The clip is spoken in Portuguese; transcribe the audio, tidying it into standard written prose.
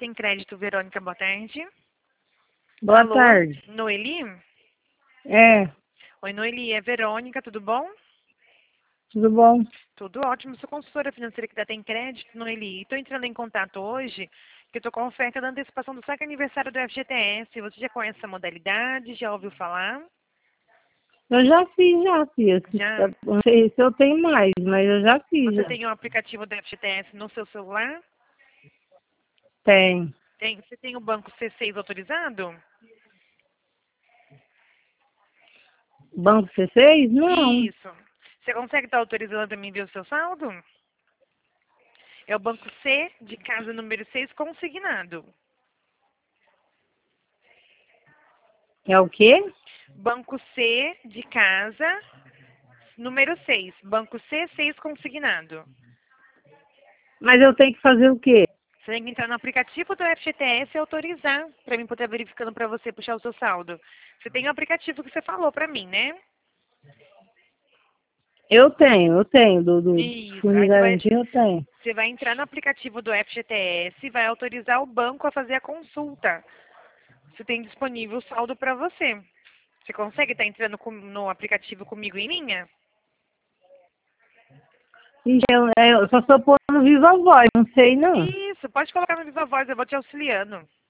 Tem Crédito, Verônica, boa tarde. Boa Alô, tarde. Noeli? É, Oi, Noeli, é Verônica, tudo bom? tudo bom? Tudo ótimo. Sou consultora financeira que da Tem Crédito, Noeli. Estou entrando em contato hoje, que eu estou com a oferta da antecipação do saque aniversário do FGTS. Você já conhece essa modalidade? Já ouviu falar? Eu já fiz, filha. Já? Não sei se eu tenho mais, mas eu já fiz, Você já. tem o aplicativo do FGTS no seu celular? Tem. Tem. Você tem o banco C6 autorizado? Banco C6? Não. Isso. Você consegue estar autorizando para mim ver o seu saldo? É o banco C de casa número 6 consignado. É o quê? Banco C de casa número 6. Banco C6 consignado. Mas eu tenho que fazer o quê? Você tem que entrar no aplicativo do FGTS e autorizar para mim poder verificando para você puxar o seu saldo. Você tem o aplicativo que você falou para mim, né? Eu tenho. Do Isso. Fundo de Aí Garantia eu tenho. você vai entrar no aplicativo do FGTS e vai autorizar o banco a fazer a consulta. Se tem disponível o saldo para você. Você consegue estar entrando no aplicativo comigo em linha? Ixi, eu só estou pondo Viva Voz, não sei não. Isso, pode colocar no Viva Voz, eu vou te auxiliando.